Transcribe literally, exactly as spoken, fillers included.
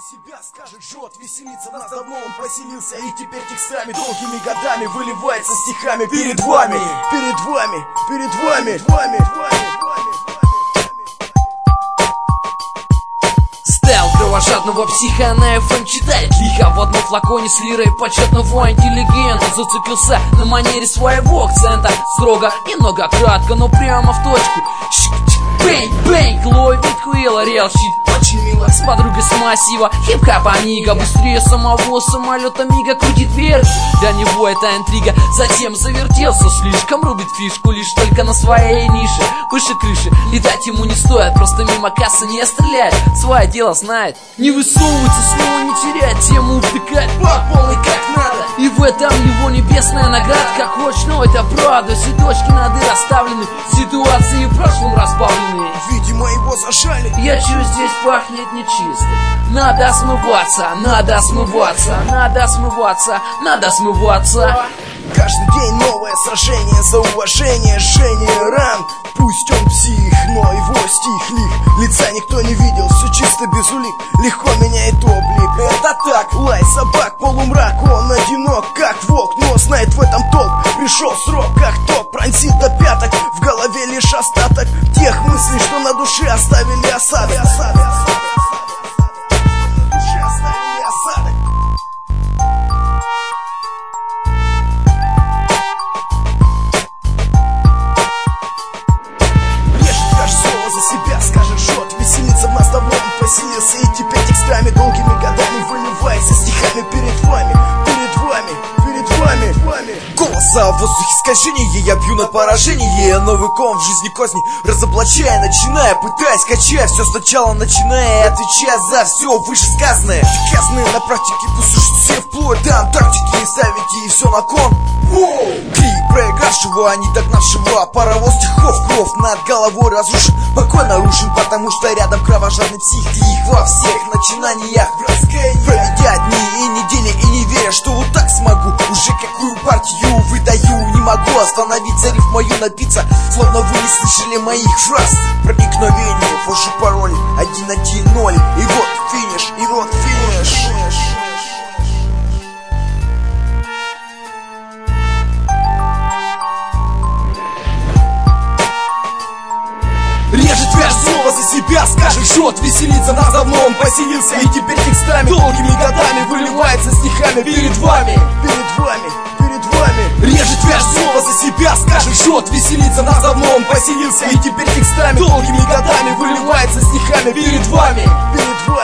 себя скажет, жжет, веселится, в нас давно он поселился. И теперь текстами долгими годами выливается стихами перед вами, перед вами, перед вами, перед вами, Стайл кровожадного психа на эф эм читает лихо. В одном флаконе с лирой почетного интеллигента. Зацепился на манере своего акцента. Строго, немного кратко, но прямо в точку. Бэнг-бэнг, ловит Куилла, реал щит. Очень мило, с подругой с массива. Хип-хап Амиго, быстрее самого самолета Мига крутит вверх. Для него это интрига, затем завертелся слишком. Рубит фишку лишь только на своей нише. Выше крыши, летать ему не стоит. Просто мимо кассы не стреляет, свое дело знает. Не высовывается, снова не теряет, тему упекает. План полный как надо, и в этом его небесная награда. Как хочешь, но это правда. Все точки над «и» расставлены, ситуации в прошлом разбавлены. Видимо, его зажали. Я чую, здесь пахнет нечисто. Надо смываться, надо смываться, надо смываться, надо смываться. Каждый день новое сражение за уважение, жжение ран. Пусть он псих, но его стих лих. Лица никто не видел, все чисто без улик. Легко меняет облик, это так. Лай собак, полумрак, он одинок, как волк, но знает в этом толк. Пришел срок, как ток, пронзит до пяток. В голове лишь остаток тех мыслей, что на душе оставили осадок. Веселится в нас давно он поселился. И теперь текстами долгими годами выливается стихами перед вами, перед вами, перед вами, вами. Голоса в воздухе искажение, я бью на поражение. Новый ком в жизни козни разоблачая, начиная, пытаясь, качая все сначала, начиная и отвечая за все вышесказанное. Доказанные на практике, пусть уж все вплоть до Антарктики. И ставите и все на кон. Воу! Крик проигравшего, а не догнавшего. Паровоз стихов, кровь над головой разрушен, покой нарушен, потому что рядом кровожадный псих. И их во всех начинаниях, проведя дни и недели, и не веря, что вот так смогу. Уже какую партию выдаю, не могу остановиться, риф мою напиться, словно вы не слышали моих фраз. Проникновение, позже пароли, один один ноль. И вот финиш, и вот финиш. Режет вверх, снова за себя скажет, жжет, веселится, в нас давно он поселился. И теперь текстами долгими годами выливается стихами перед вами, перед вами, перед вами. Режет вверх, снова за себя скажет, жжет, веселится, в нас давно он поселился. И теперь текстами долгими годами выливается стихами перед вами, перед вами.